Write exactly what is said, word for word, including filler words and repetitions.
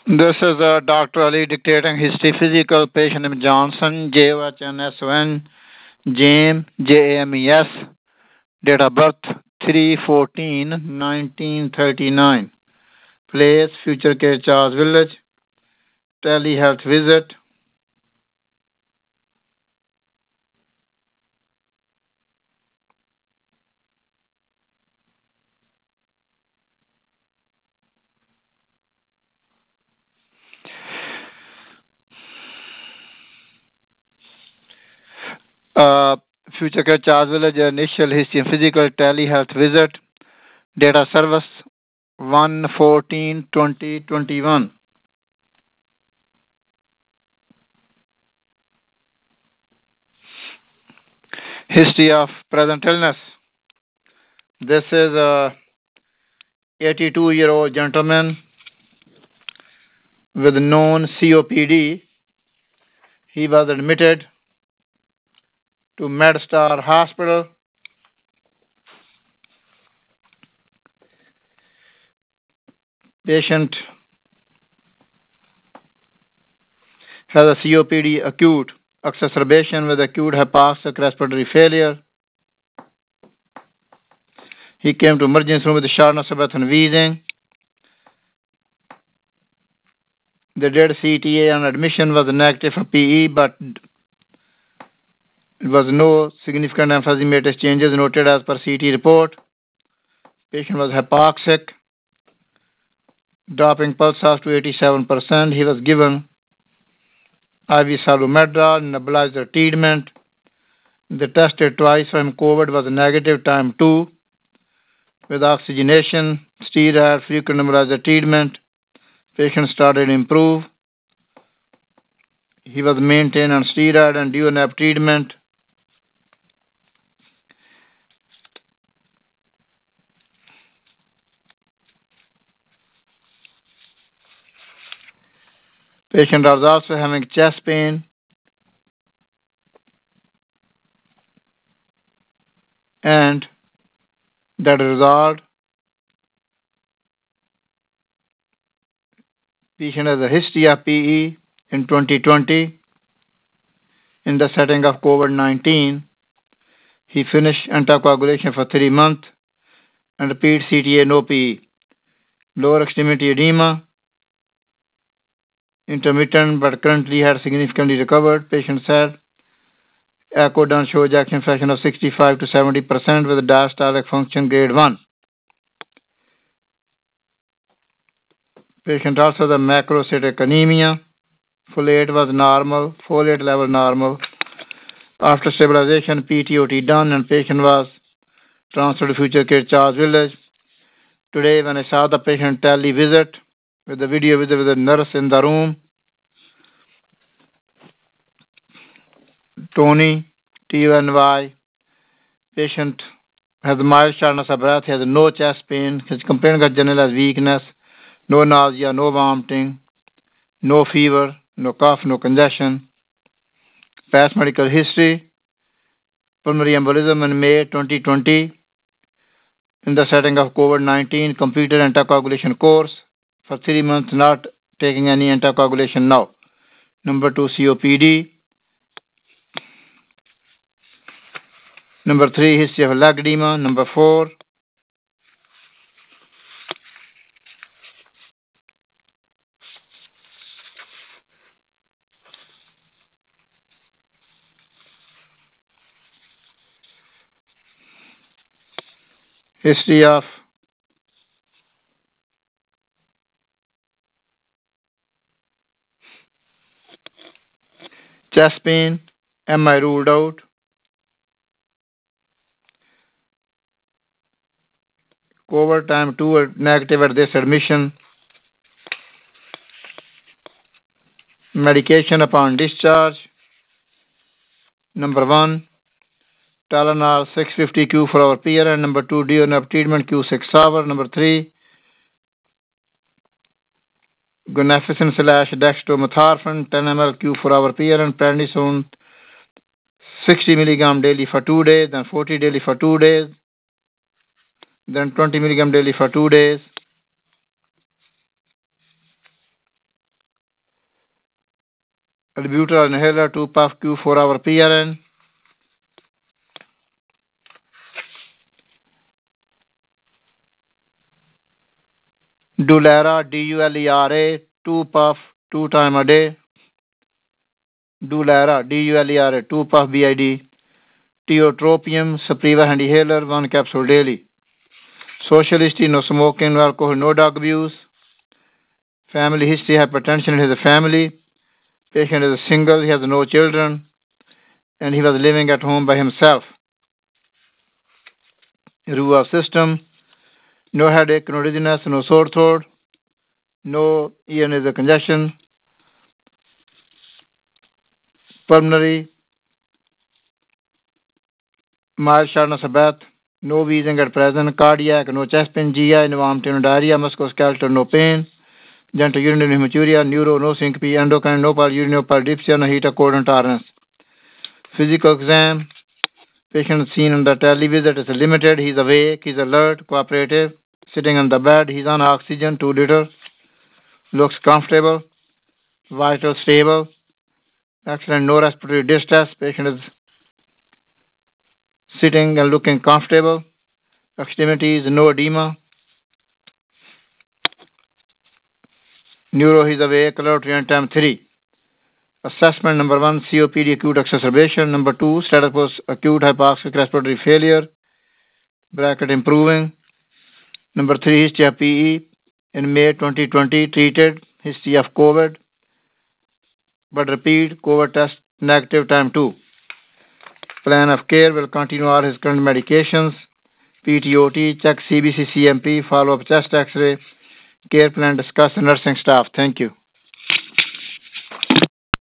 This is uh, Doctor Ali dictating history physical patient name Johnson, J O H N S O N, James, J A M E S, date of birth three fourteen nineteen thirty-nine, place Future Care Charles Village, telehealth visit. Uh, Future Care Charles Village, initial history and physical telehealth visit, date of service one fourteen twenty twenty-one. History of present illness. This is a eighty-two year old gentleman with known C O P D. He was admitted to MedStar Hospital. Patient has a C O P D acute exacerbation with acute hypoxic respiratory failure. He came to emergency room with shortness of breath and wheezing. They did C T A on admission, was negative for P E, but there was no significant emphysematous changes noted as per C T report. Patient was hypoxic, dropping pulse off to eighty-seven percent. He was given I V salumedrol, nebulizer treatment. They tested twice for him. COVID was negative, time two, with oxygenation, steroid, frequent nebulizer treatment. Patient started to improve. He was maintained on steroid and D O N A P treatment. Patient was also having chest pain and that resolved. Patient has a history of P E in twenty twenty in the setting of COVID nineteen. He finished anticoagulation for three months and repeat C T A, no P E. Lower extremity edema, intermittent but currently had significantly recovered. Patient said echo done show ejection fraction of sixty-five to seventy percent with diastolic function grade one. Patient also the macrocytic anemia. Folate was normal, folate level normal. After stabilization, P T O T done, and patient was transferred to Future Care Charles Village. Today, when I saw the patient tele visit with the video visit with the nurse in the room, Tony, T O N Y, patient has mild shortness of breath, he has no chest pain, his complaint got general as weakness, no nausea, no vomiting, no fever, no cough, no congestion. Past medical history, pulmonary embolism in May twenty twenty in the setting of COVID nineteen, completed anticoagulation course for three months, not taking any anticoagulation now. Number two, C O P D. Number three, history of leg edema. Number four, history of chest pain, M I ruled out. COVID time two negative at this admission. Medication upon discharge. Number one, Tylenol six fifty Q for our P R N. Number two, D O N A P treatment Q six hour. Number three, guanfacine slash dextromethorphan ten milliliters Q for our P R N. Prednisone sixty milligram daily for two days, then forty daily for two days, then twenty milligram daily for two days. albuterol inhaler, two puff Q four hour P R N. Dulera, D U L E R A, two puff, two time a day. Dulera, D U L E R A, two puff B I D. Tiotropium, Sapriva and inhaler, one capsule daily. Social history, no smoking, no alcohol, no drug abuse. Family history, hypertension in his family. Patient is single, he has no children, and he was living at home by himself. Review of system, no headache, no dizziness, no sore throat, no ear nasal congestion, pulmonary, mild shortness of breath, no wheezing at present, cardiac, no chest pain, G I, no vomiting, no diarrhea, musculoskeletal, no pain, genitourinary hematuria, neuro, no syncope, endocrine, no polyuria, no polydipsia, no heat or cold intolerance. Physical exam, patient seen on the televisit is limited, he's awake, he's alert, cooperative, sitting on the bed, he's on oxygen, two liter, looks comfortable, vital stable, excellent, no respiratory distress, patient is sitting and looking comfortable, extremities, no edema, neuro, he's awake, alert, time three. Assessment number one, C O P D acute exacerbation. Number two, status was acute hypoxic respiratory failure, bracket improving. Number three, history of P E in May twenty twenty, treated, history of COVID, but repeat, COVID test negative, time two. Plan of care will continue all his current medications, P T O T, check C B C C M P, follow up chest x-ray, care plan discussed with nursing staff. Thank you.